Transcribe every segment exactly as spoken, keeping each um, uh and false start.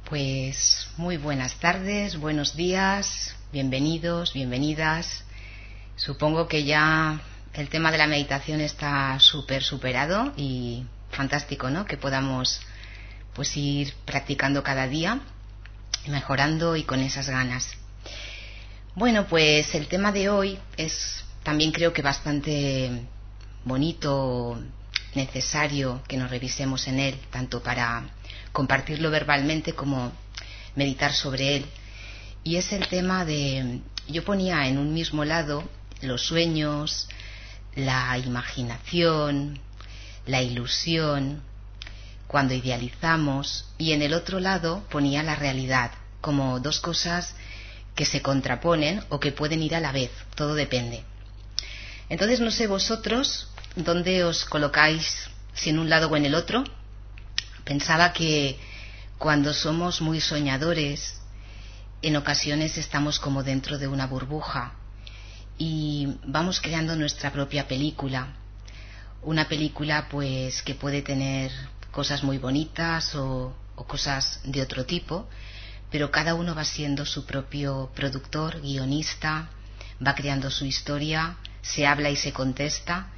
Pues muy buenas tardes, buenos días, bienvenidos, bienvenidas. Supongo que ya el tema de la meditación está súper superado y fantástico, ¿no? Que podamos pues ir practicando cada día, mejorando y con esas ganas. Bueno, pues el tema de hoy es también creo que bastante bonito, necesario que nos revisemos en él, tanto para compartirlo verbalmente como meditar sobre él. Y es el tema de, yo ponía en un mismo lado los sueños, la imaginación, la ilusión, cuando idealizamos, y en el otro lado ponía la realidad, como dos cosas que se contraponen o que pueden ir a la vez, todo depende. Entonces no sé vosotros dónde os colocáis, si en un lado o en el otro. Pensaba que cuando somos muy soñadores, en ocasiones estamos como dentro de una burbuja y vamos creando nuestra propia película. Una película pues que puede tener cosas muy bonitas o, o cosas de otro tipo, pero cada uno va siendo su propio productor, guionista, va creando su historia, se habla y se contesta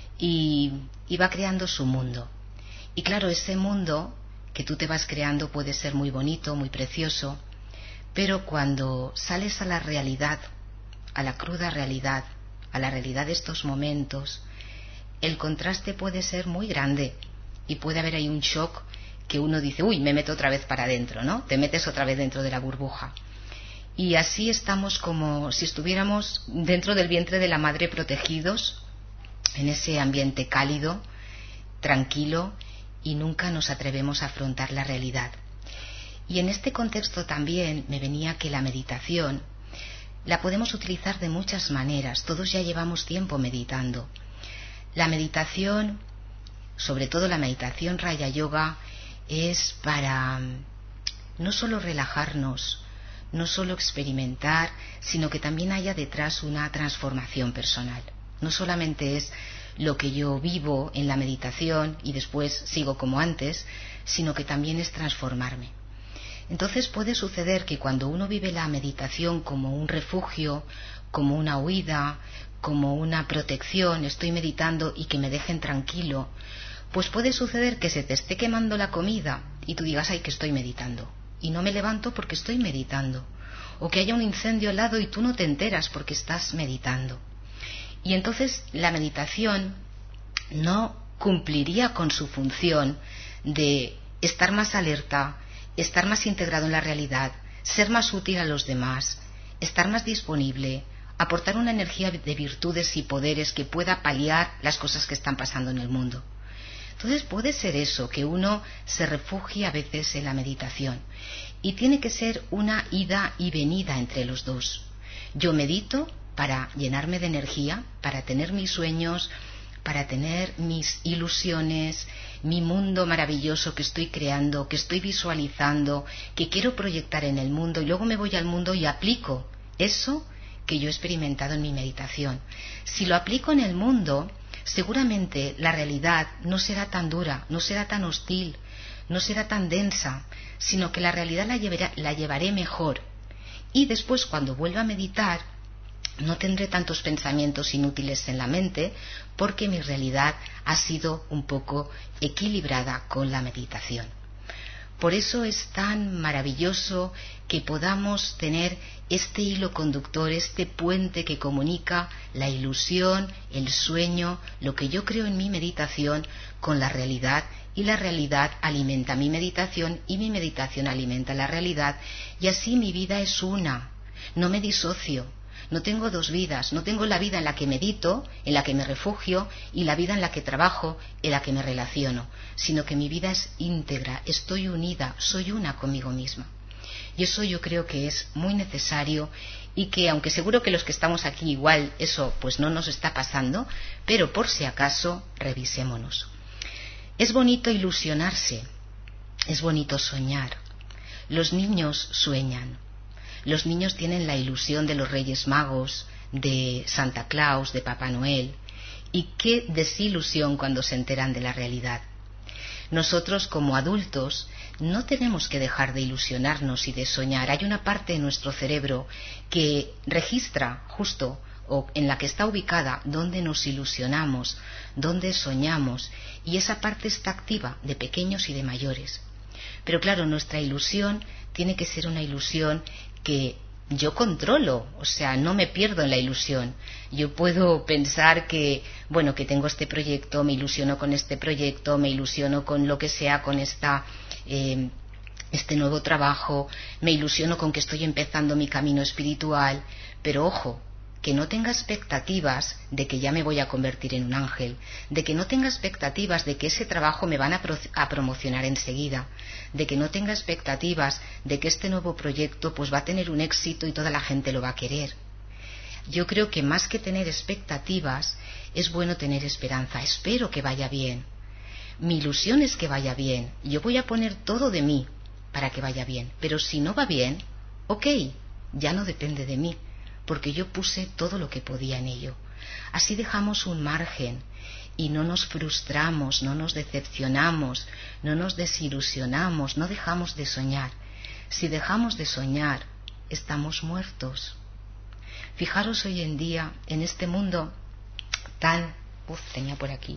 y, y va creando su mundo. Y claro, ese mundo que tú te vas creando puede ser muy bonito, muy precioso, pero cuando sales a la realidad, a la cruda realidad, a la realidad de estos momentos, el contraste puede ser muy grande y puede haber ahí un shock que uno dice, uy, me meto otra vez para adentro, ¿no? Te metes otra vez dentro de la burbuja. Y así estamos como si estuviéramos dentro del vientre de la madre protegidos, en ese ambiente cálido, tranquilo, y nunca nos atrevemos a afrontar la realidad. Y en este contexto también me venía que la meditación la podemos utilizar de muchas maneras. Todos ya llevamos tiempo meditando. La meditación, sobre todo la meditación Raya Yoga, es para no solo relajarnos, no solo experimentar, sino que también haya detrás una transformación personal. No solamente es lo que yo vivo en la meditación y después sigo como antes, sino que también es transformarme. Entonces puede suceder que cuando uno vive la meditación como un refugio, como una huida, como una protección, estoy meditando y que me dejen tranquilo, pues puede suceder que se te esté quemando la comida y tú digas, ay, que estoy meditando, y no me levanto porque estoy meditando, o que haya un incendio al lado y tú no te enteras porque estás meditando. Y entonces la meditación no cumpliría con su función de estar más alerta, estar más integrado en la realidad, ser más útil a los demás, estar más disponible, aportar una energía de virtudes y poderes que pueda paliar las cosas que están pasando en el mundo. Entonces puede ser eso, que uno se refugie a veces en la meditación, y tiene que ser una ida y venida entre los dos. Yo medito para llenarme de energía, para tener mis sueños, para tener mis ilusiones, mi mundo maravilloso que estoy creando, que estoy visualizando, que quiero proyectar en el mundo, y luego me voy al mundo y aplico eso que yo he experimentado en mi meditación. Si lo aplico en el mundo, seguramente la realidad no será tan dura, no será tan hostil, no será tan densa, sino que la realidad la llevaré, la llevaré mejor. Y después, cuando vuelva a meditar, no tendré tantos pensamientos inútiles en la mente, porque mi realidad ha sido un poco equilibrada con la meditación. Por eso es tan maravilloso que podamos tener este hilo conductor, este puente que comunica la ilusión, el sueño, lo que yo creo en mi meditación con la realidad, y la realidad alimenta mi meditación y mi meditación alimenta la realidad, y así mi vida es una, no me disocio. No tengo dos vidas, no tengo la vida en la que medito, en la que me refugio, y la vida en la que trabajo, en la que me relaciono, sino que mi vida es íntegra, estoy unida, soy una conmigo misma. Y eso yo creo que es muy necesario, y que aunque seguro que los que estamos aquí igual eso pues no nos está pasando, pero por si acaso revisémonos. Es bonito ilusionarse, es bonito soñar. Los niños sueñan. Los niños tienen la ilusión de los Reyes Magos, de Santa Claus, de Papá Noel, y qué desilusión cuando se enteran de la realidad. Nosotros como adultos no tenemos que dejar de ilusionarnos y de soñar. Hay una parte de nuestro cerebro que registra justo o en la que está ubicada donde nos ilusionamos, donde soñamos, y esa parte está activa de pequeños y de mayores. Pero claro, nuestra ilusión tiene que ser una ilusión que yo controlo, o sea, no me pierdo en la ilusión. Yo puedo pensar que, bueno, que tengo este proyecto, me ilusiono con este proyecto, me ilusiono con lo que sea, con esta, eh, este nuevo trabajo, me ilusiono con que estoy empezando mi camino espiritual, pero ojo, que no tenga expectativas de que ya me voy a convertir en un ángel, de que no tenga expectativas de que ese trabajo me van a, pro a promocionar enseguida, de que no tenga expectativas de que este nuevo proyecto pues va a tener un éxito y toda la gente lo va a querer. Yo creo que más que tener expectativas, es bueno tener esperanza. Espero que vaya bien. Mi ilusión es que vaya bien. Yo voy a poner todo de mí para que vaya bien. Pero si no va bien, ok, ya no depende de mí, porque yo puse todo lo que podía en ello. Así dejamos un margen y no nos frustramos, no nos decepcionamos, no nos desilusionamos, no dejamos de soñar. Si dejamos de soñar, estamos muertos. Fijaros hoy en día, en este mundo tan, uf, tenía por aquí,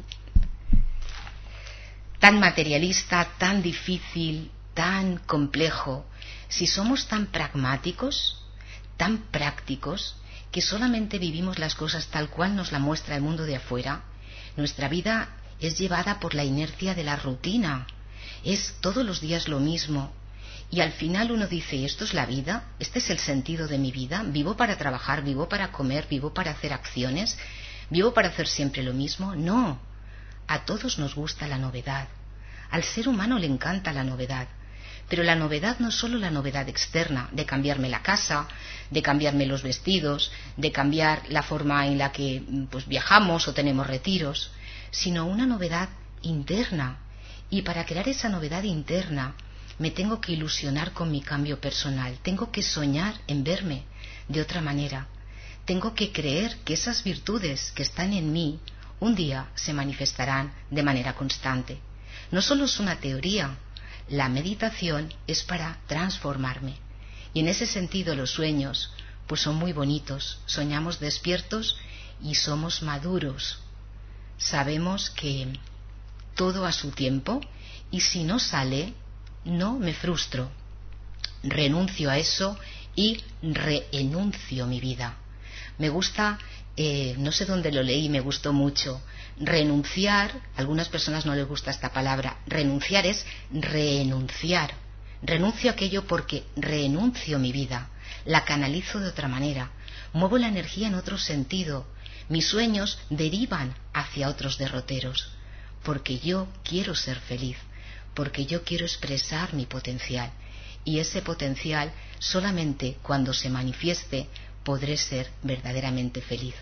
tan materialista, tan difícil, tan complejo, si somos tan pragmáticos, tan prácticos, que solamente vivimos las cosas tal cual nos la muestra el mundo de afuera, nuestra vida es llevada por la inercia de la rutina, es todos los días lo mismo, y al final uno dice, ¿esto es la vida? ¿Este es el sentido de mi vida? ¿Vivo para trabajar? ¿Vivo para comer? ¿Vivo para hacer acciones? ¿Vivo para hacer siempre lo mismo? No, a todos nos gusta la novedad, al ser humano le encanta la novedad. Pero la novedad no es solo la novedad externa, de cambiarme la casa, de cambiarme los vestidos, de cambiar la forma en la que pues, viajamos o tenemos retiros, sino una novedad interna. Y para crear esa novedad interna me tengo que ilusionar con mi cambio personal, tengo que soñar en verme de otra manera, tengo que creer que esas virtudes que están en mí un día se manifestarán de manera constante. No solo es una teoría, la meditación es para transformarme. Y en ese sentido los sueños pues son muy bonitos. Soñamos despiertos y somos maduros. Sabemos que todo a su tiempo y si no sale, no me frustro. Renuncio a eso y reenuncio mi vida. Me gusta, eh, no sé dónde lo leí, me gustó mucho. Renunciar, a algunas personas no les gusta esta palabra, renunciar es renunciar. Renuncio a aquello porque renuncio mi vida, la canalizo de otra manera, muevo la energía en otro sentido, mis sueños derivan hacia otros derroteros, porque yo quiero ser feliz, porque yo quiero expresar mi potencial, y ese potencial solamente cuando se manifieste podré ser verdaderamente feliz.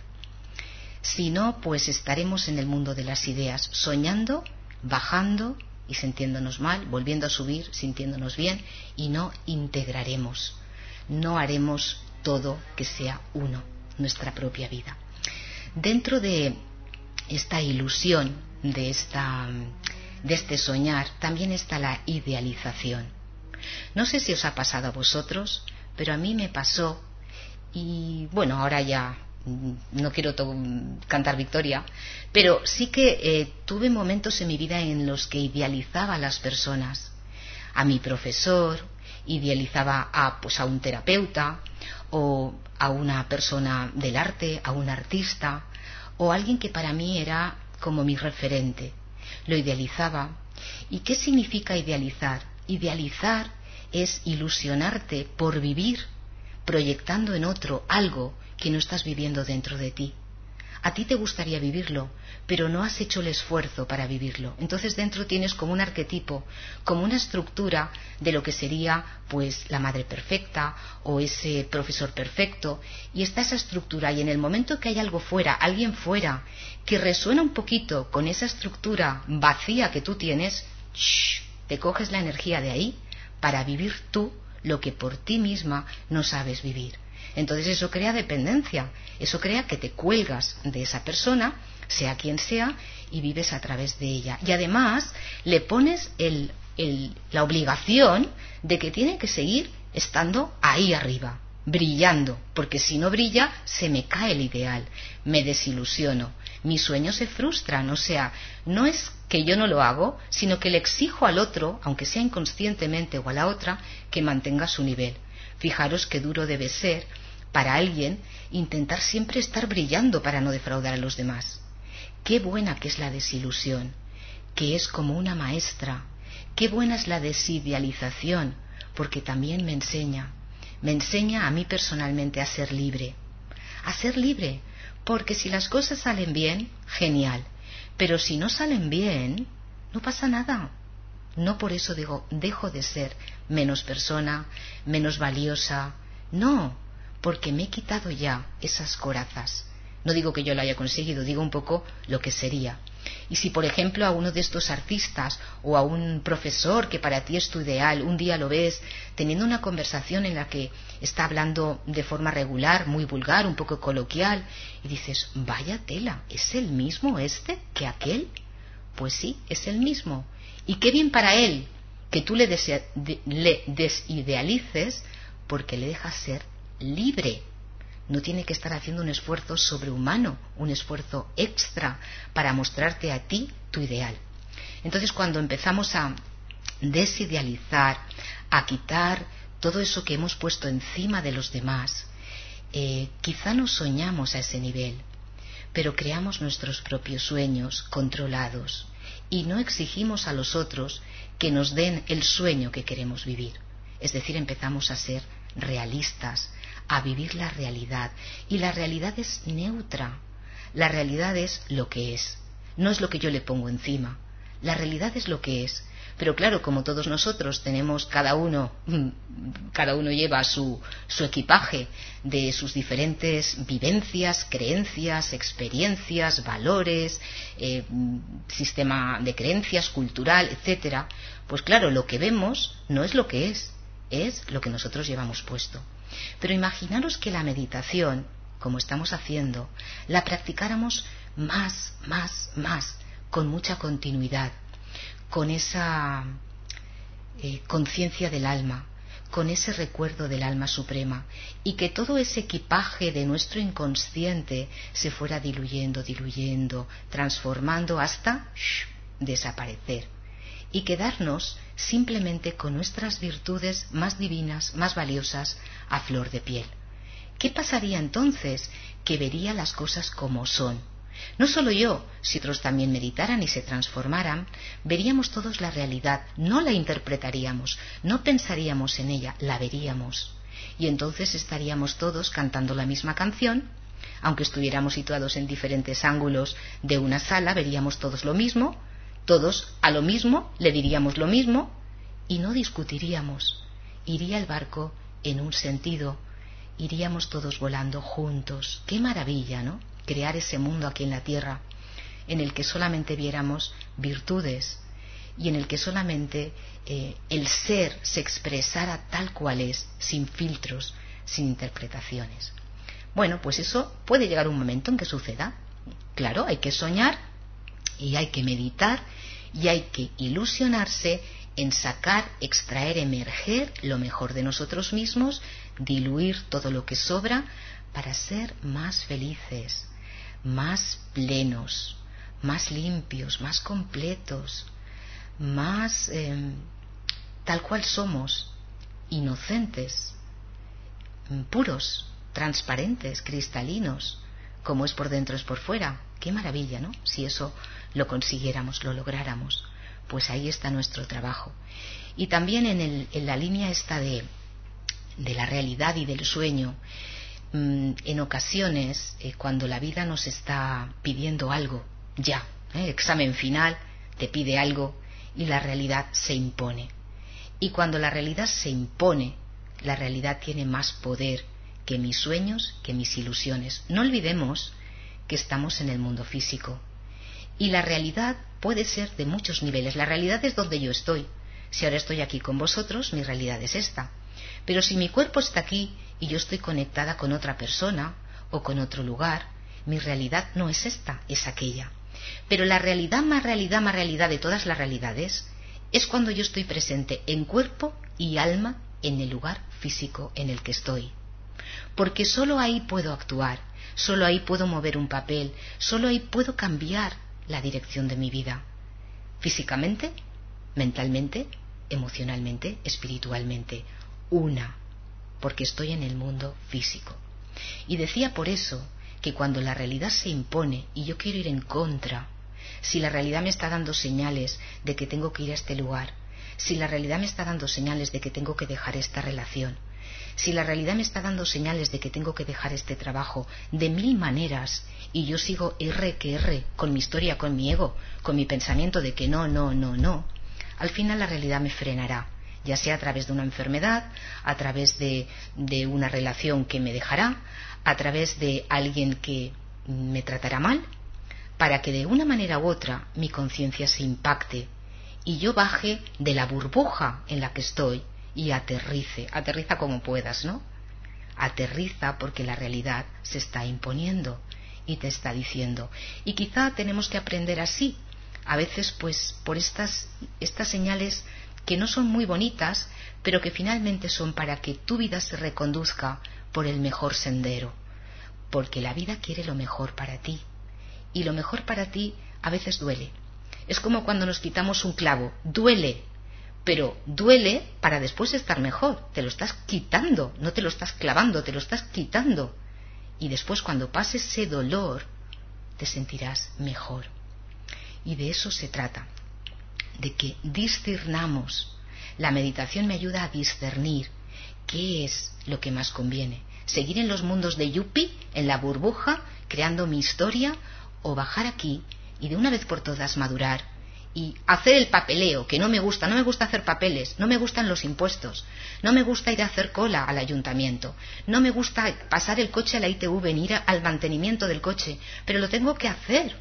Si no, pues estaremos en el mundo de las ideas, soñando, bajando y sintiéndonos mal, volviendo a subir, sintiéndonos bien, y no integraremos, no haremos todo que sea uno, nuestra propia vida. Dentro de esta ilusión, de, esta, de este soñar, también está la idealización. No sé si os ha pasado a vosotros, pero a mí me pasó, y bueno, ahora ya no quiero cantar victoria, pero sí que eh, tuve momentos en mi vida en los que idealizaba a las personas, a mi profesor, idealizaba a, pues, a un terapeuta o a una persona del arte, a un artista o a alguien que para mí era como mi referente. Lo idealizaba. ¿Y qué significa idealizar? Idealizar es ilusionarte por vivir proyectando en otro algo que no estás viviendo dentro de ti. A ti te gustaría vivirlo, pero no has hecho el esfuerzo para vivirlo. Entonces dentro tienes como un arquetipo, como una estructura de lo que sería pues la madre perfecta o ese profesor perfecto, y está esa estructura, y en el momento que hay algo fuera, alguien fuera, que resuena un poquito con esa estructura vacía que tú tienes, shh, te coges la energía de ahí para vivir tú lo que por ti misma no sabes vivir. Entonces eso crea dependencia, eso crea que te cuelgas de esa persona sea quien sea, y vives a través de ella. Y además le pones el, el, la obligación de que tiene que seguir estando ahí arriba, brillando, porque si no brilla se me cae el ideal, me desilusiono, mis sueños se frustran. O sea, no es que yo no lo hago, sino que le exijo al otro, aunque sea inconscientemente, o a la otra, que mantenga su nivel. Fijaros qué duro debe ser para alguien intentar siempre estar brillando para no defraudar a los demás. Qué buena que es la desilusión, que es como una maestra. Qué buena es la desidealización, porque también me enseña. Me enseña a mí personalmente a ser libre. A ser libre, porque si las cosas salen bien, genial. Pero si no salen bien, no pasa nada. No por eso digo, dejo de ser menos persona, menos valiosa. No, porque me he quitado ya esas corazas. No digo que yo lo haya conseguido, digo un poco lo que sería. Y si, por ejemplo, a uno de estos artistas o a un profesor que para ti es tu ideal, un día lo ves teniendo una conversación en la que está hablando de forma regular, muy vulgar, un poco coloquial, y dices, vaya tela, ¿es el mismo este que aquel? Pues sí, es el mismo. Y qué bien para él que tú le, desea, de, le desidealices, porque le dejas ser libre. No tiene que estar haciendo un esfuerzo sobrehumano, un esfuerzo extra para mostrarte a ti tu ideal. Entonces, cuando empezamos a desidealizar, a quitar todo eso que hemos puesto encima de los demás, eh, quizá no soñamos a ese nivel, pero creamos nuestros propios sueños controlados y no exigimos a los otros que nos den el sueño que queremos vivir. Es decir, empezamos a ser realistas, a vivir la realidad. Y la realidad es neutra. La realidad es lo que es. No es lo que yo le pongo encima. La realidad es lo que es. Pero claro, como todos nosotros tenemos, cada uno, cada uno lleva su, su equipaje de sus diferentes vivencias, creencias, experiencias, valores, eh, sistema de creencias, cultural, etcétera. Pues claro, lo que vemos no es lo que es, es lo que nosotros llevamos puesto. Pero imaginaros que la meditación, como estamos haciendo, la practicáramos más, más, más, con mucha continuidad, con esa eh, conciencia del alma, con ese recuerdo del alma suprema, y que todo ese equipaje de nuestro inconsciente se fuera diluyendo, diluyendo, transformando hasta shh, desaparecer, y quedarnos simplemente con nuestras virtudes más divinas, más valiosas, a flor de piel. ¿Qué pasaría entonces? Que vería las cosas como son. No solo yo, si otros también meditaran y se transformaran, veríamos todos la realidad, no la interpretaríamos, no pensaríamos en ella, la veríamos. Y entonces estaríamos todos cantando la misma canción, aunque estuviéramos situados en diferentes ángulos de una sala, veríamos todos lo mismo, todos a lo mismo le diríamos lo mismo y no discutiríamos. Iría el barco en un sentido, iríamos todos volando juntos. ¡Qué maravilla!, ¿no? Crear ese mundo aquí en la tierra en el que solamente viéramos virtudes y en el que solamente eh, el ser se expresara tal cual es, sin filtros, sin interpretaciones. Bueno, pues eso puede llegar un momento en que suceda. Claro, hay que soñar y hay que meditar y hay que ilusionarse en sacar, extraer, emerger lo mejor de nosotros mismos, diluir todo lo que sobra para ser más felices, más plenos, más limpios, más completos, más eh, tal cual somos, inocentes, puros, transparentes, cristalinos, como es por dentro es por fuera. Qué maravilla, ¿no? Si eso lo consiguiéramos, lo lográramos, pues ahí está nuestro trabajo. Y también en, el, en la línea esta de, de la realidad y del sueño, mmm, en ocasiones eh, cuando la vida nos está pidiendo algo, ya, ¿eh? examen final, te pide algo y la realidad se impone. Y cuando la realidad se impone, la realidad tiene más poder que mis sueños, que mis ilusiones. No olvidemos que estamos en el mundo físico y la realidad puede ser de muchos niveles. La realidad es donde yo estoy. Si ahora estoy aquí con vosotros, mi realidad es esta. Pero si mi cuerpo está aquí y yo estoy conectada con otra persona o con otro lugar, Mi realidad no es esta, es aquella. Pero la realidad más realidad más realidad de todas las realidades es cuando yo estoy presente en cuerpo y alma en el lugar físico en el que estoy. Porque solo ahí puedo actuar, solo ahí puedo mover un papel, solo ahí puedo cambiar la dirección de mi vida. Físicamente, mentalmente, emocionalmente, espiritualmente. Una, porque estoy en el mundo físico. Y decía por eso que cuando la realidad se impone y yo quiero ir en contra, si la realidad me está dando señales de que tengo que ir a este lugar, si la realidad me está dando señales de que tengo que dejar esta relación, si la realidad me está dando señales de que tengo que dejar este trabajo de mil maneras y yo sigo R que R con mi historia, con mi ego, con mi pensamiento de que no, no, no, no, al final la realidad me frenará, ya sea a través de una enfermedad, a través de, de una relación que me dejará, a través de alguien que me tratará mal, para que de una manera u otra mi conciencia se impacte y yo baje de la burbuja en la que estoy y aterrice, aterriza como puedas, ¿no? Aterriza porque la realidad se está imponiendo y te está diciendo. Y quizá tenemos que aprender así, a veces pues por estas, estas señales que no son muy bonitas, pero que finalmente son para que tu vida se reconduzca por el mejor sendero, porque la vida quiere lo mejor para ti, y lo mejor para ti a veces duele. Es como cuando nos quitamos un clavo, duele, pero duele para después estar mejor, te lo estás quitando, no te lo estás clavando, te lo estás quitando, y después cuando pase ese dolor te sentirás mejor. Y de eso se trata, de que discernamos. La meditación me ayuda a discernir qué es lo que más conviene. Seguir en los mundos de yuppie, en la burbuja, creando mi historia, o bajar aquí y de una vez por todas madurar y hacer el papeleo, que no me gusta. No me gusta hacer papeles, no me gustan los impuestos, no me gusta ir a hacer cola al ayuntamiento, no me gusta pasar el coche a la I T V, ni ir al mantenimiento del coche, pero lo tengo que hacer.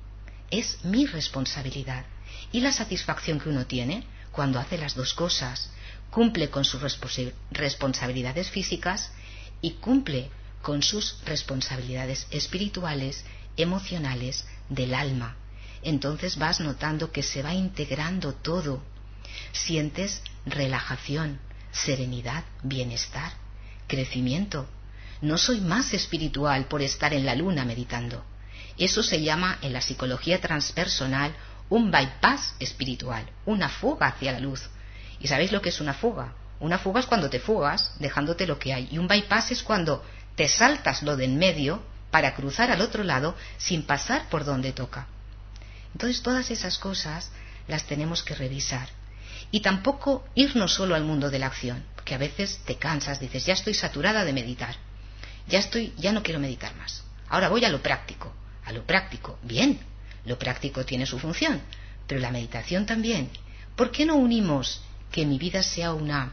Es mi responsabilidad. Y la satisfacción que uno tiene cuando hace las dos cosas, cumple con sus respons- responsabilidades físicas y cumple con sus responsabilidades espirituales, emocionales, del alma. Entonces vas notando que se va integrando todo. Sientes relajación, serenidad, bienestar, crecimiento. No soy más espiritual por estar en la luna meditando. Eso se llama en la psicología transpersonal un bypass espiritual, una fuga hacia la luz. ¿Y sabéis lo que es una fuga? Una fuga es cuando te fugas dejándote lo que hay, y un bypass es cuando te saltas lo de en medio para cruzar al otro lado sin pasar por donde toca. Entonces todas esas cosas las tenemos que revisar. Y tampoco irnos solo al mundo de la acción, porque a veces te cansas, dices, ya estoy saturada de meditar, ya estoy, ya no quiero meditar más, ahora voy a lo práctico. A lo práctico, bien, lo práctico tiene su función, pero la meditación también. ¿Por qué no unimos que mi vida sea una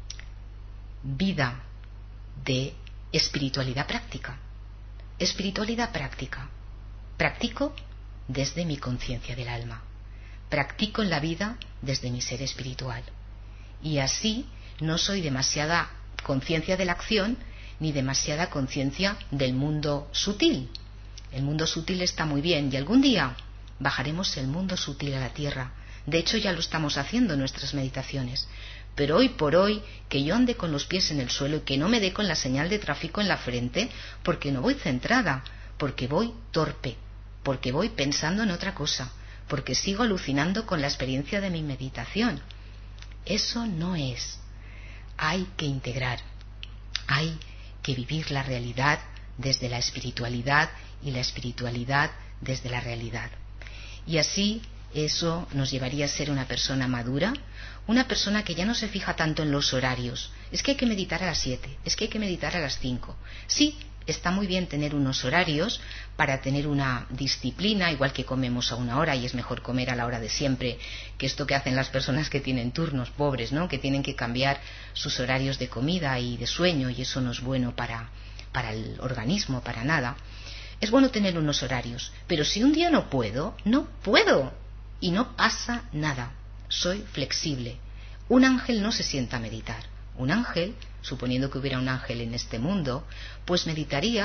vida de espiritualidad práctica? Espiritualidad práctica. Practico desde mi conciencia del alma. Practico en la vida desde mi ser espiritual. Y así no soy demasiada conciencia de la acción ni demasiada conciencia del mundo sutil. El mundo sutil está muy bien y algún día bajaremos el mundo sutil a la tierra. De hecho ya lo estamos haciendo en nuestras meditaciones. Pero hoy por hoy, que yo ande con los pies en el suelo y que no me dé con la señal de tráfico en la frente, porque no voy centrada, porque voy torpe, porque voy pensando en otra cosa, porque sigo alucinando con la experiencia de mi meditación. Eso no es. Hay que integrar, hay que vivir la realidad desde la espiritualidad y la espiritualidad desde la realidad. Y así eso nos llevaría a ser una persona madura, una persona que ya no se fija tanto en los horarios. Es que hay que meditar a las siete, es que hay que meditar a las cinco. Sí, está muy bien tener unos horarios para tener una disciplina, igual que comemos a una hora y es mejor comer a la hora de siempre que esto que hacen las personas que tienen turnos pobres, ¿no? Que tienen que cambiar sus horarios de comida y de sueño y eso no es bueno para, para el organismo, para nada. Es bueno tener unos horarios, pero si un día no puedo, no puedo y no pasa nada. Soy flexible. Un ángel no se sienta a meditar. Un ángel, suponiendo que hubiera un ángel en este mundo, pues meditaría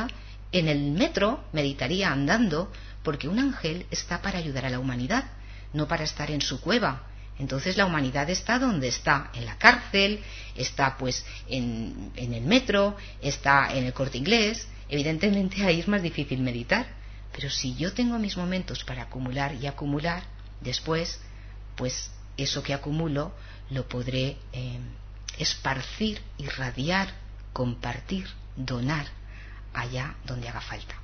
En el metro meditaría andando, porque un ángel está para ayudar a la humanidad, no para estar en su cueva. Entonces la humanidad está donde está, en la cárcel, está pues en, en el metro, está en el Corte Inglés. Evidentemente ahí es más difícil meditar, pero si yo tengo mis momentos para acumular y acumular, después pues eso que acumulo lo podré eh, esparcir, irradiar, compartir, donar allá donde haga falta.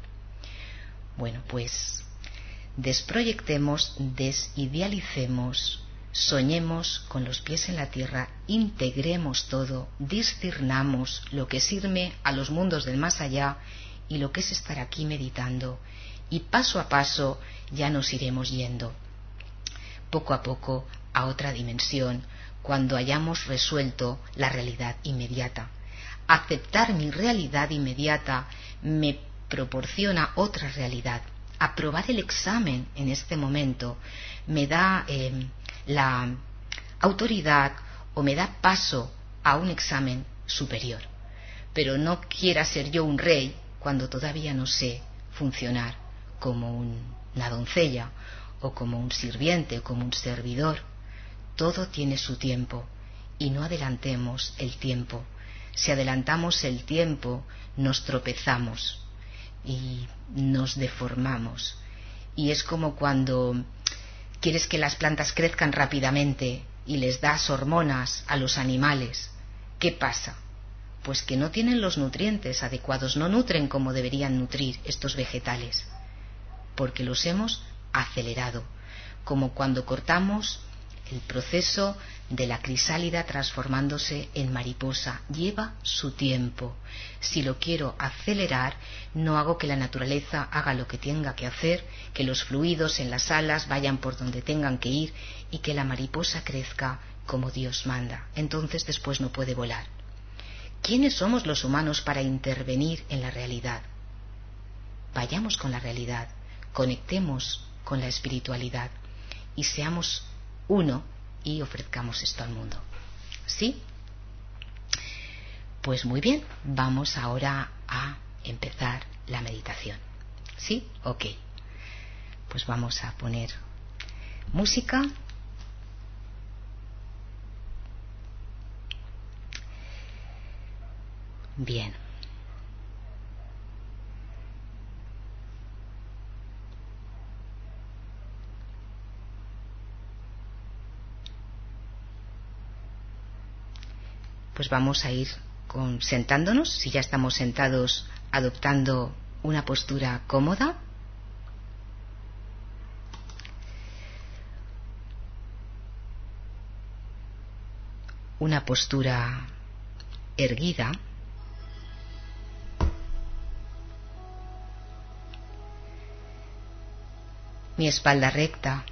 Bueno, pues desproyectemos, desidealicemos, soñemos con los pies en la tierra, integremos todo, discernamos lo que sirve a los mundos del más allá y lo que es estar aquí meditando, y paso a paso ya nos iremos yendo, poco a poco, a otra dimensión, cuando hayamos resuelto la realidad inmediata. Aceptar mi realidad inmediata me proporciona otra realidad. Aprobar el examen en este momento me da eh, la autoridad o me da paso a un examen superior. Pero no quiera ser yo un rey cuando todavía no sé funcionar como un, una doncella o como un sirviente o como un servidor. Todo tiene su tiempo y no adelantemos el tiempo. Si adelantamos el tiempo, nos tropezamos y nos deformamos. Y es como cuando quieres que las plantas crezcan rápidamente y les das hormonas a los animales. ¿Qué pasa? Pues que no tienen los nutrientes adecuados, no nutren como deberían nutrir estos vegetales, porque los hemos acelerado, como cuando cortamos el proceso de la crisálida transformándose en mariposa. Lleva su tiempo. Si lo quiero acelerar, no hago que la naturaleza haga lo que tenga que hacer, que los fluidos en las alas vayan por donde tengan que ir y que la mariposa crezca como Dios manda. Entonces después no puede volar. ¿Quiénes somos los humanos para intervenir en la realidad? Vayamos con la realidad, conectemos con la espiritualidad y seamos uno y ofrezcamos esto al mundo. ¿Sí? Pues muy bien, vamos ahora a empezar la meditación. ¿Sí? Ok. Pues vamos a poner música. Bien. Pues vamos a ir con, sentándonos, si ya estamos sentados, adoptando una postura cómoda. Una postura erguida. Mi espalda recta.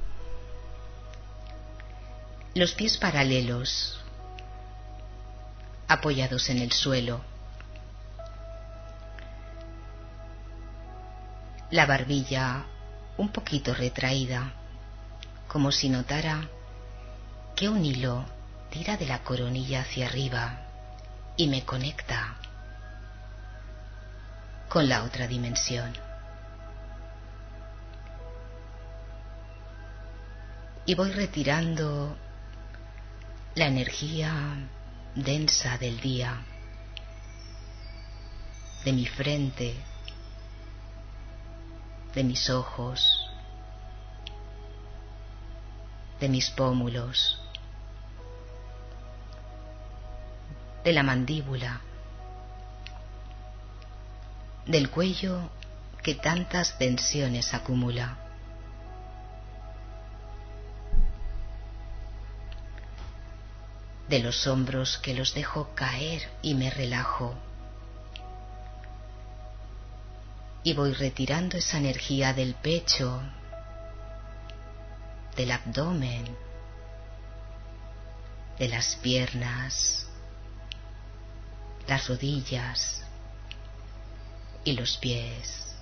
Los pies paralelos, apoyados en el suelo, la barbilla un poquito retraída, como si notara que un hilo tira de la coronilla hacia arriba y me conecta con la otra dimensión. Y voy retirando la energía densa del día de mi frente, de mis ojos, de mis pómulos, de la mandíbula, del cuello que tantas tensiones acumula, de los hombros que los dejo caer y me relajo, y voy retirando esa energía del pecho, del abdomen, de las piernas, las rodillas y los pies.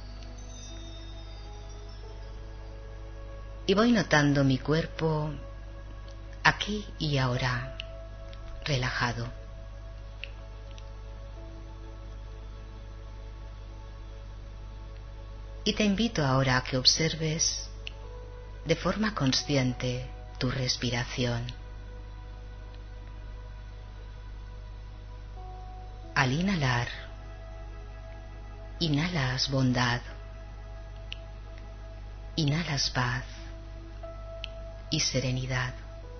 Y voy notando mi cuerpo aquí y ahora, relajado. Y te invito ahora a que observes de forma consciente tu respiración. Al inhalar, inhalas bondad, inhalas paz y serenidad.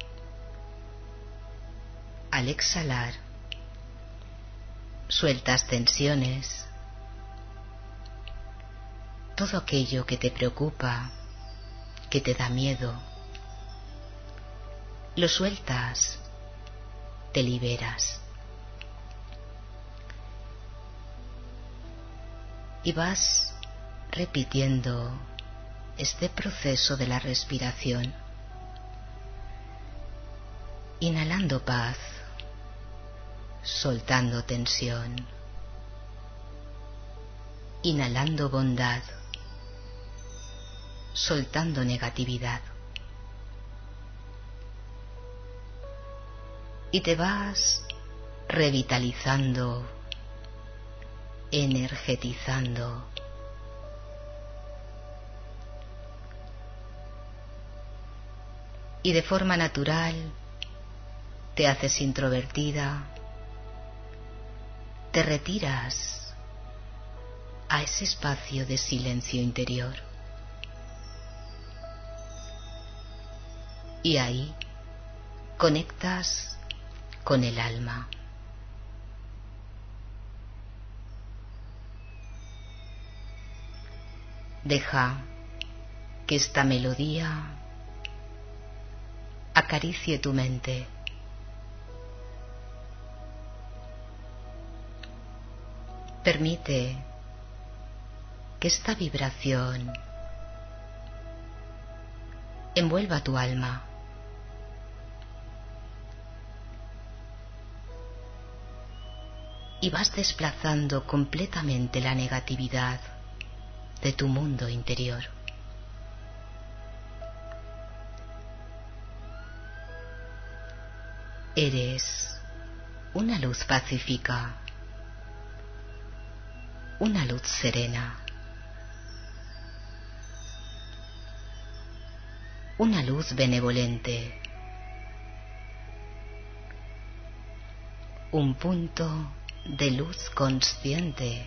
Al exhalar, sueltas tensiones, todo aquello que te preocupa, que te da miedo, lo sueltas, te liberas. Y vas repitiendo este proceso de la respiración, inhalando paz, soltando tensión, inhalando bondad, soltando negatividad. Y te vas revitalizando, energetizando. Y de forma natural te haces introvertida, te retiras a ese espacio de silencio interior. Y ahí conectas con el alma. Deja que esta melodía acaricie tu mente. Permite que esta vibración envuelva tu alma. Y vas desplazando completamente la negatividad de tu mundo interior. Eres una luz pacífica, una luz serena, una luz benevolente, un punto de luz consciente,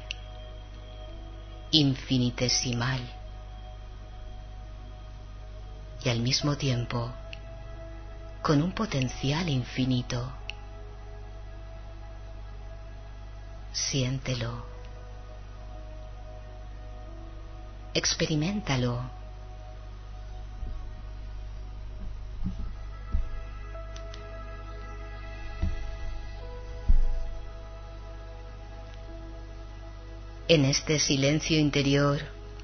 infinitesimal y al mismo tiempo con un potencial infinito. Siéntelo, experiméntalo. En este silencio interior,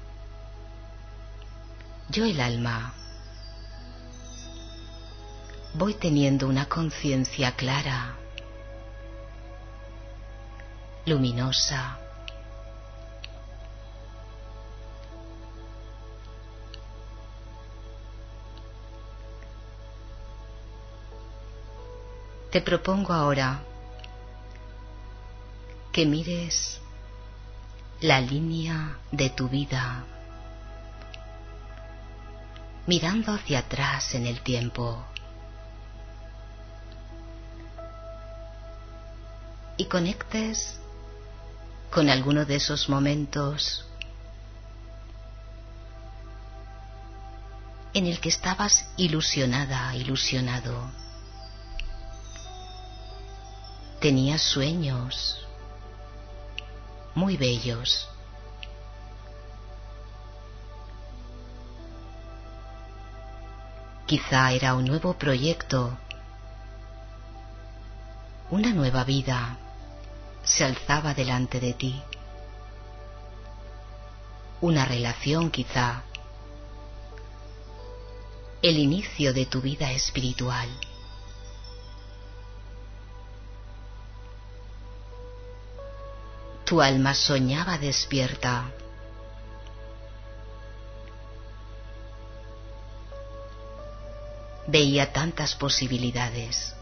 yo, el alma, voy teniendo una conciencia clara, luminosa, te propongo ahora que mires la línea de tu vida, mirando hacia atrás en el tiempo, y conectes con alguno de esos momentos en el que estabas ilusionada, ilusionado. Tenías sueños muy bellos. Quizá era un nuevo proyecto, una nueva vida se alzaba delante de ti. Una relación quizá, el inicio de tu vida espiritual. Tu alma soñaba despierta. Veía tantas posibilidades.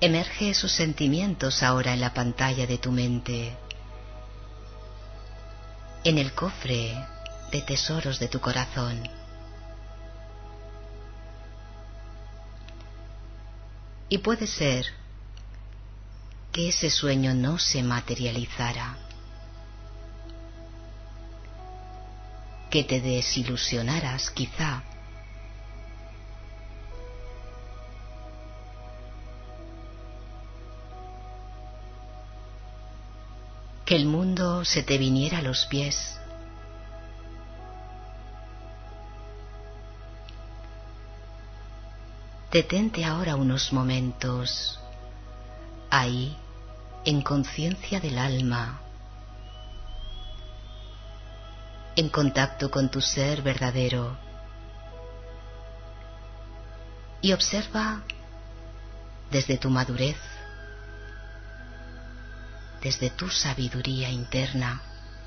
Emerge sus sentimientos ahora en la pantalla de tu mente, en el cofre de tesoros de tu corazón. Y puede ser que ese sueño no se materializara, que te desilusionaras quizá, que el mundo se te viniera a los pies. Detente ahora unos momentos, ahí, en conciencia del alma, en contacto con tu ser verdadero, y observa desde tu madurez, desde tu sabiduría interna,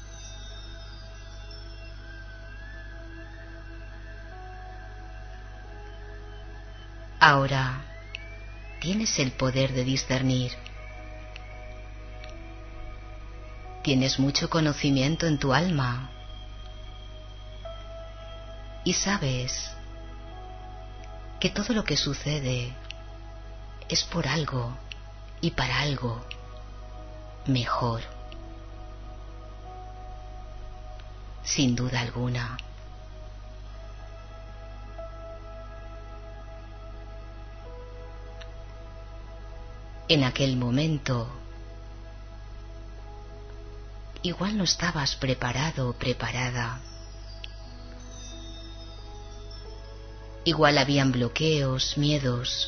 ahora tienes el poder de discernir. Tienes mucho conocimiento en tu alma y sabes que todo lo que sucede es por algo y para algo mejor, sin duda alguna. En aquel momento, igual no estabas preparado o preparada. Igual habían bloqueos, miedos.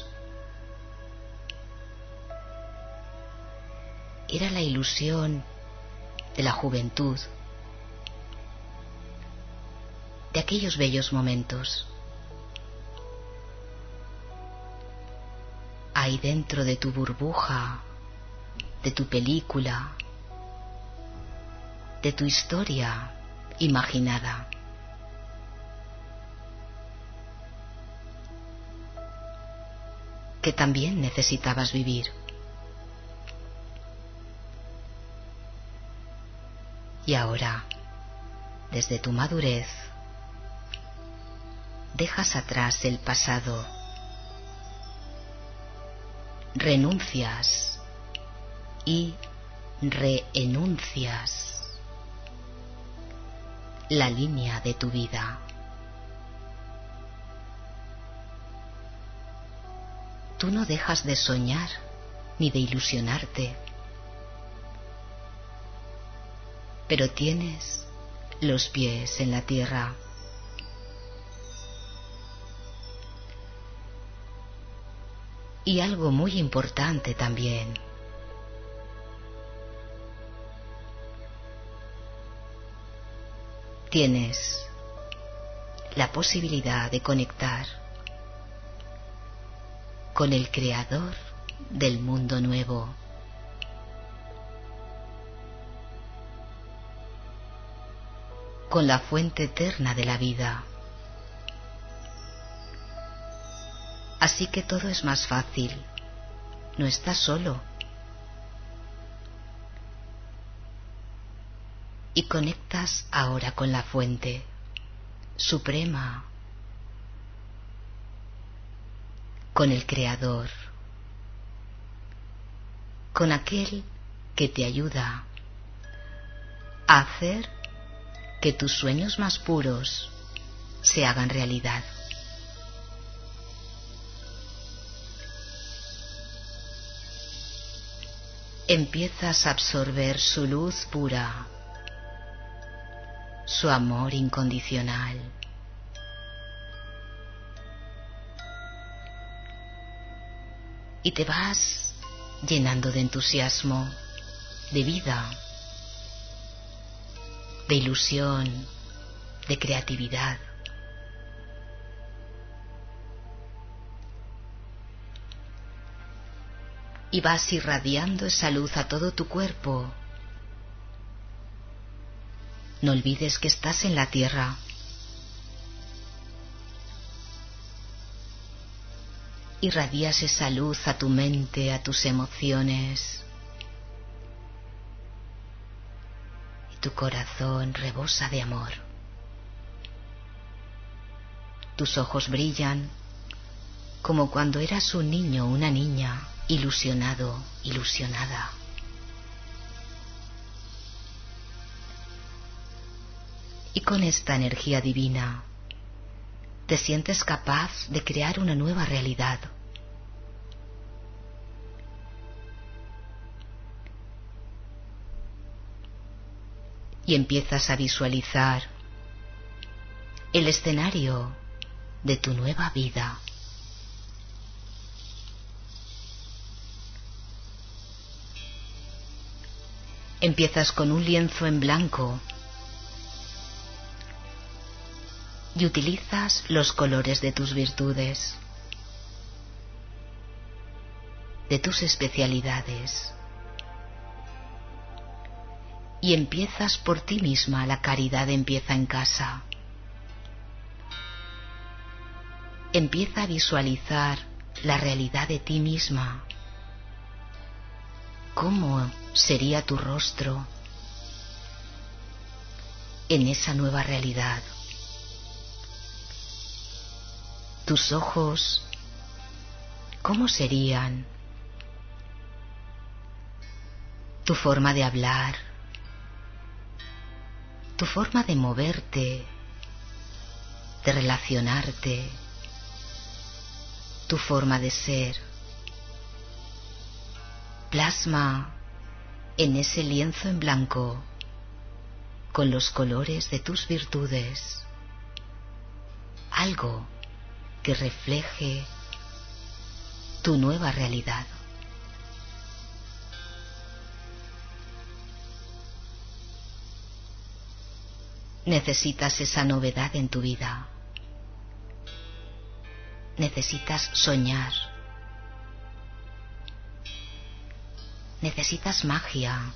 Era la ilusión de la juventud, de aquellos bellos momentos. Ahí dentro de tu burbuja, de tu película, de tu historia imaginada. Que también necesitabas vivir. Y ahora, desde tu madurez, dejas atrás el pasado. Renuncias y reenuncias la línea de tu vida. Tú no dejas de soñar ni de ilusionarte, pero tienes los pies en la tierra. Y algo muy importante también. Tienes la posibilidad de conectar con el creador del mundo nuevo. Con la fuente eterna de la vida. Así que todo es más fácil. No estás solo. Y conectas ahora con la fuente suprema, con el creador, con aquel que te ayuda a hacer que tus sueños más puros se hagan realidad. Empiezas a absorber su luz pura, su amor incondicional. Y te vas llenando de entusiasmo, de vida, de ilusión, de creatividad. Y vas irradiando esa luz a todo tu cuerpo. No olvides que estás en la tierra. irradias esa luz a tu mente, a tus emociones. Y tu corazón rebosa de amor. Tus ojos brillan como cuando eras un niño o una niña, ilusionado, ilusionada. Y con esta energía divina te sientes capaz de crear una nueva realidad. Y empiezas a visualizar el escenario de tu nueva vida. Empiezas con un lienzo en blanco y utilizas los colores de tus virtudes, de tus especialidades, y empiezas por ti misma. La caridad empieza en casa. Empieza a visualizar la realidad de ti misma. ¿Cómo sería tu rostro en esa nueva realidad? Tus ojos, ¿cómo serían? Tu forma de hablar, tu forma de moverte, de relacionarte, tu forma de ser. Plasma en ese lienzo en blanco con los colores de tus virtudes algo que refleje tu nueva realidad. Necesitas esa novedad en tu vida. Necesitas soñar. Necesitas magia.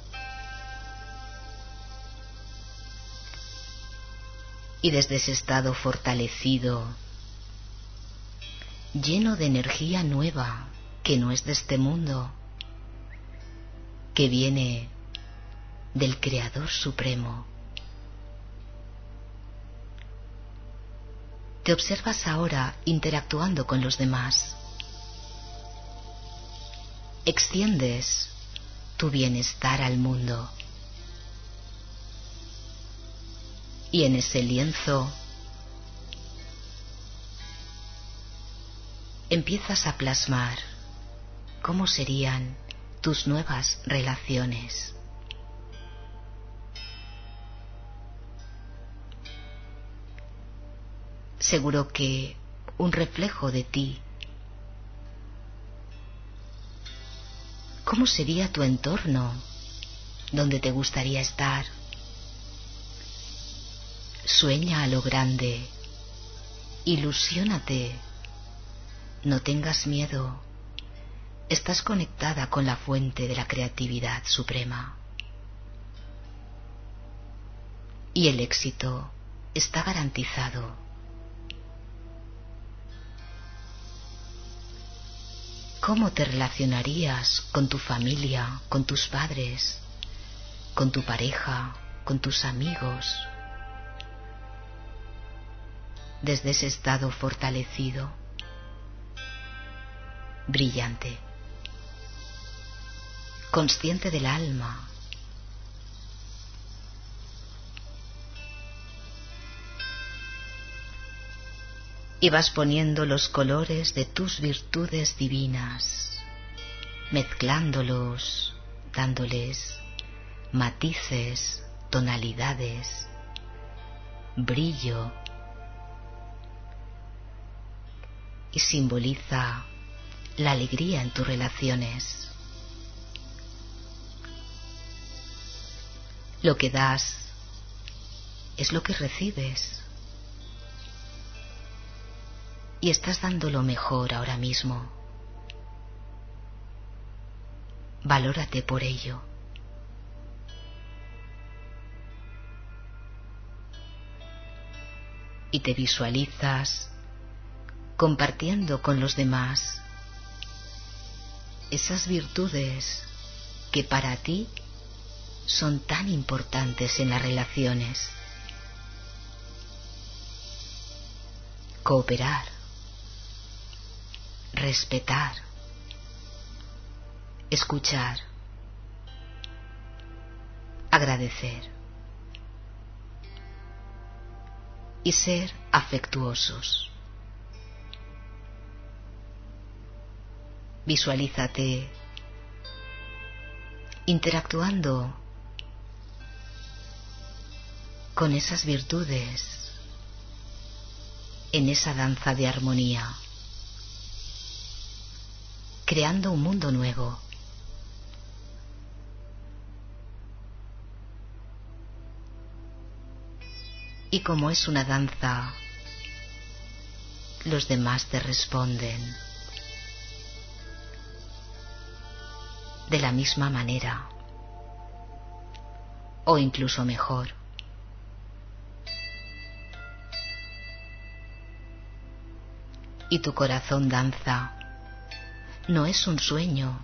Y desde ese estado fortalecido, lleno de energía nueva, que no es de este mundo, que viene del Creador Supremo, te observas ahora interactuando con los demás. Extiendes tu bienestar al mundo. Y en ese lienzo empiezas a plasmar cómo serían tus nuevas relaciones. Seguro que un reflejo de ti. ¿Cómo sería tu entorno? ¿Dónde te gustaría estar? Sueña a lo grande. Ilusiónate. No tengas miedo. Estás conectada con la fuente de la creatividad suprema. Y el éxito está garantizado. ¿Cómo te relacionarías con tu familia, con tus padres, con tu pareja, con tus amigos? Desde ese estado fortalecido, brillante, consciente del alma. Y vas poniendo los colores de tus virtudes divinas, mezclándolos, dándoles matices, tonalidades, brillo, y simboliza la alegría en tus relaciones. Lo que das es lo que recibes. Y estás dando lo mejor ahora mismo. Valórate por ello. Y te visualizas compartiendo con los demás esas virtudes que para ti son tan importantes en las relaciones. Cooperar, respetar, escuchar, agradecer y ser afectuosos. Visualízate interactuando con esas virtudes en esa danza de armonía, creando un mundo nuevo. Y como es una danza, los demás te responden de la misma manera, o incluso mejor. Y tu corazón danza. No es un sueño.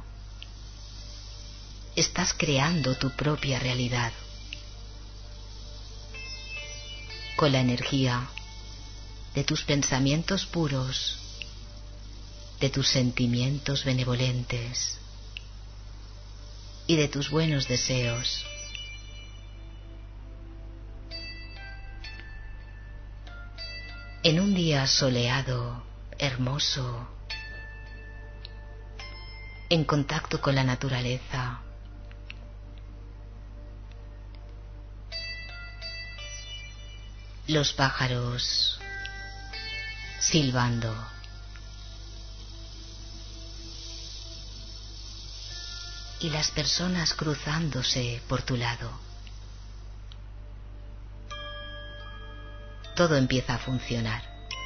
Estás creando tu propia realidad con la energía de tus pensamientos puros, de tus sentimientos benevolentes y de tus buenos deseos. En un día soleado, hermoso, en contacto con la naturaleza, los pájaros silbando, y las personas cruzándose por tu lado. Todo empieza a funcionar.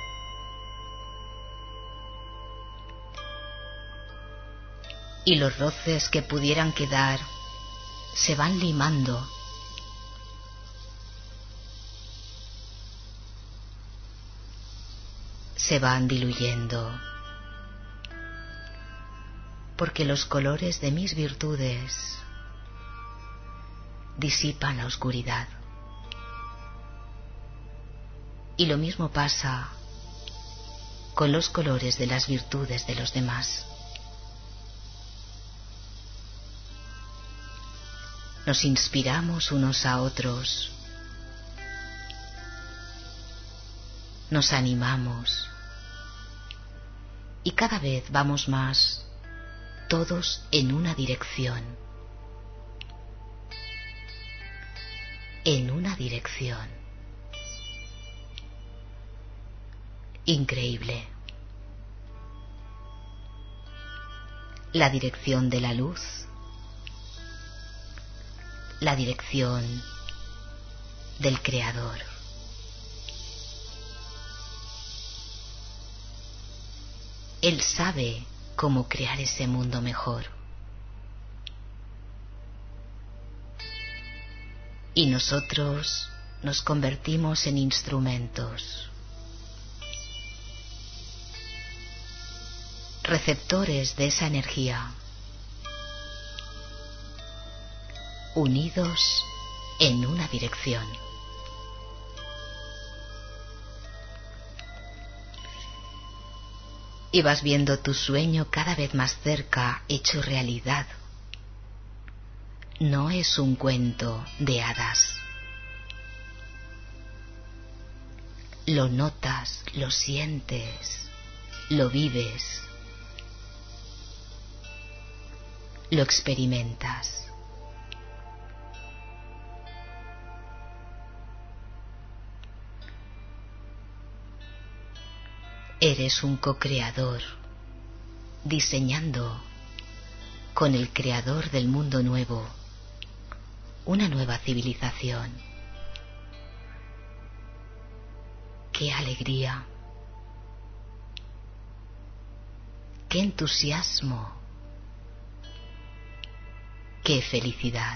Y los roces que pudieran quedar se van limando. Se van diluyendo. Porque los colores de mis virtudes disipan la oscuridad. Y lo mismo pasa con los colores de las virtudes de los demás. Nos inspiramos unos a otros, nos animamos y cada vez vamos más todos en una dirección, en una dirección increíble, la dirección de la luz, la dirección del Creador. Él sabe cómo crear ese mundo mejor. Y nosotros nos convertimos en instrumentos, receptores de esa energía, unidos en una dirección. Y vas viendo tu sueño cada vez más cerca, hecho realidad. No es un cuento de hadas. Lo notas, lo sientes, lo vives, lo experimentas. Eres un co-creador, diseñando con el creador del mundo nuevo una nueva civilización. ¡Qué alegría! ¡Qué entusiasmo! ¡Qué felicidad!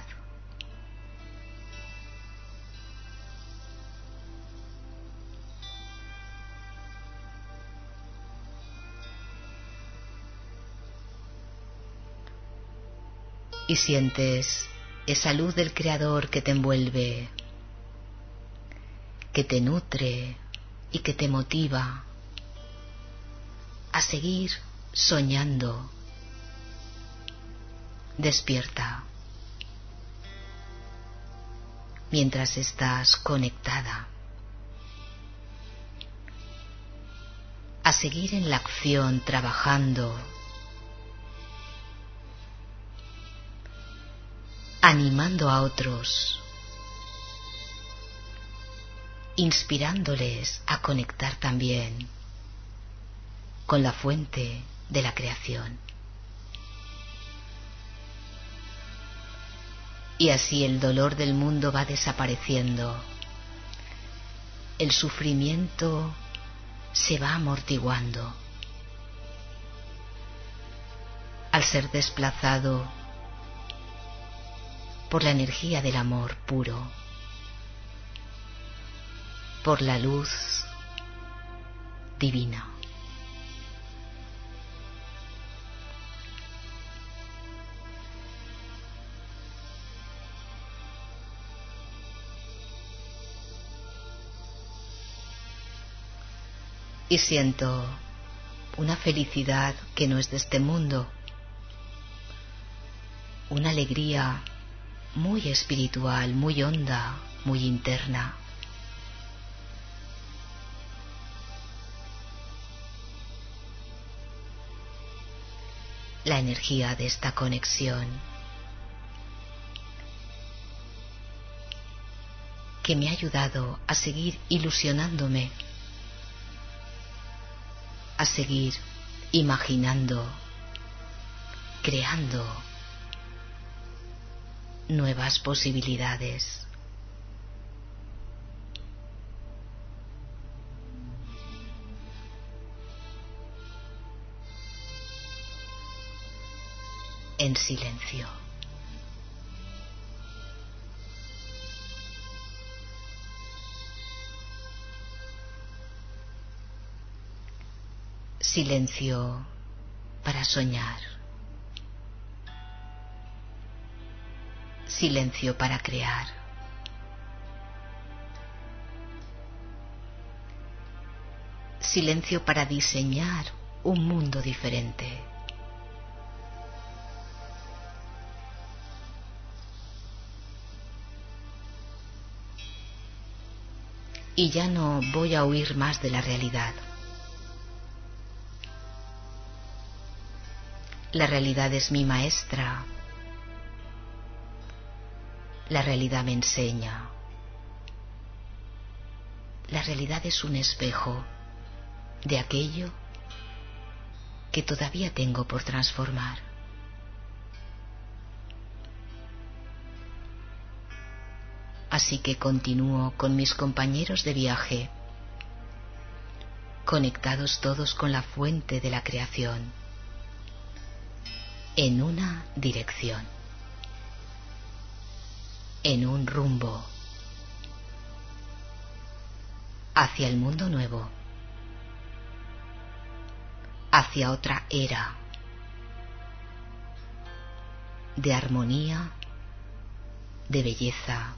y sientes esa luz del Creador que te envuelve, que te nutre y que te motiva a seguir soñando. Despierta mientras estás conectada a seguir en la acción, trabajando, animando a otros, inspirándoles a conectar también con la fuente de la creación. Y así el dolor del mundo va desapareciendo, el sufrimiento se va amortiguando al ser desplazado por la energía del amor puro, por la luz divina. Y siento una felicidad que no es de este mundo, una alegría muy espiritual, muy honda, muy interna. La energía de esta conexión que me ha ayudado a seguir ilusionándome, a seguir imaginando, creando nuevas posibilidades. En silencio. Silencio para soñar. Silencio para crear. Silencio para diseñar un mundo diferente. Y ya no voy a huir más de la realidad. La realidad es mi maestra. La realidad me enseña. La realidad es un espejo de aquello que todavía tengo por transformar. Así que continúo con mis compañeros de viaje, conectados todos con la fuente de la creación, en una dirección, en un rumbo, hacia el mundo nuevo, hacia otra era de armonía, de belleza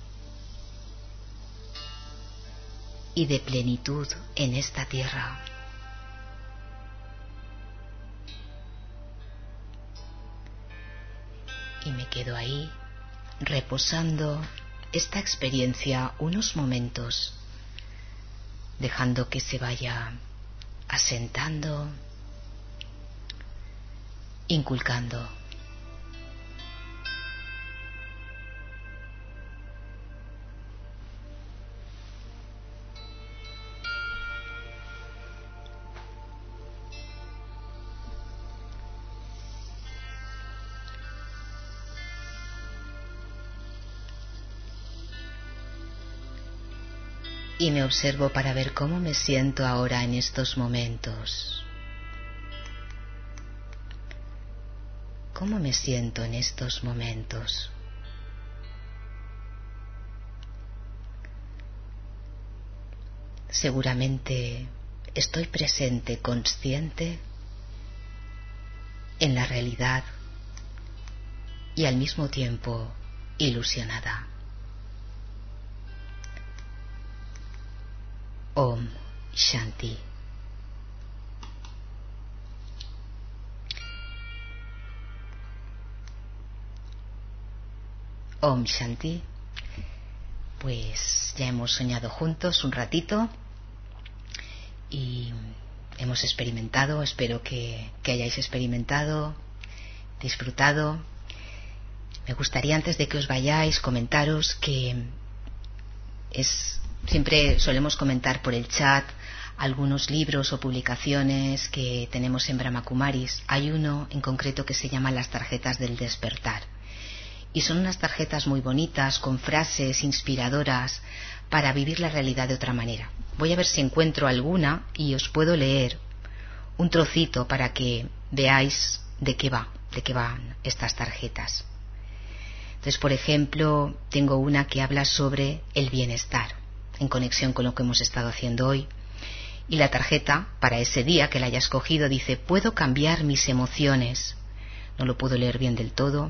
y de plenitud en esta tierra. Y me quedo ahí, reposando esta experiencia unos momentos, dejando que se vaya asentando, inculcando. Y me observo para ver cómo me siento ahora en estos momentos. ¿Cómo me siento en estos momentos? Seguramente estoy presente, consciente en la realidad y al mismo tiempo ilusionada. Om Shanti. Om Shanti. Pues ya hemos soñado juntos un ratito y hemos experimentado, espero que, que hayáis experimentado, disfrutado. Me gustaría, antes de que os vayáis, comentaros que es siempre solemos comentar por el chat algunos libros o publicaciones que tenemos en Brahma Kumaris. Hay uno en concreto que se llama Las tarjetas del despertar. Y son unas tarjetas muy bonitas, con frases inspiradoras para vivir la realidad de otra manera. Voy a ver si encuentro alguna y os puedo leer un trocito para que veáis de qué va, de qué van estas tarjetas. Entonces, por ejemplo, tengo una que habla sobre el bienestar, en conexión con lo que hemos estado haciendo hoy. Y la tarjeta, para ese día que la haya escogido, dice: puedo cambiar mis emociones. No lo puedo leer bien del todo.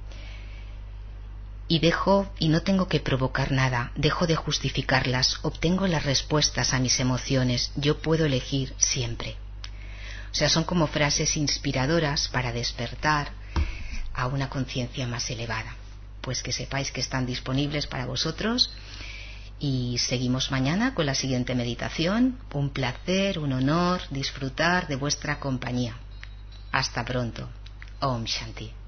Y dejo, y no tengo que provocar nada, dejo de justificarlas, obtengo las respuestas a mis emociones, yo puedo elegir siempre. O sea, son como frases inspiradoras para despertar a una conciencia más elevada. Pues que sepáis que están disponibles para vosotros y seguimos mañana con la siguiente meditación. Un placer, un honor disfrutar de vuestra compañía. Hasta pronto. Om Shanti.